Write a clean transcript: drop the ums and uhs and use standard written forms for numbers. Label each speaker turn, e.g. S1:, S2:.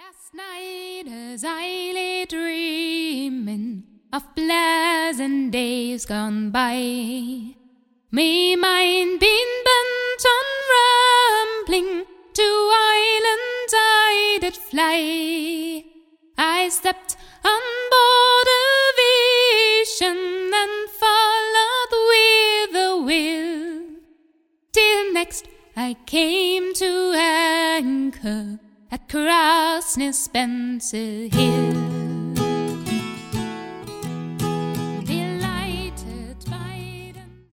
S1: Last night as I lay dreaming of pleasant days gone by, my mind been bent on rambling to islands I did fly. I stepped on board a vision and followed with the will, till next I came to anchor at Crossness Spencer Hill.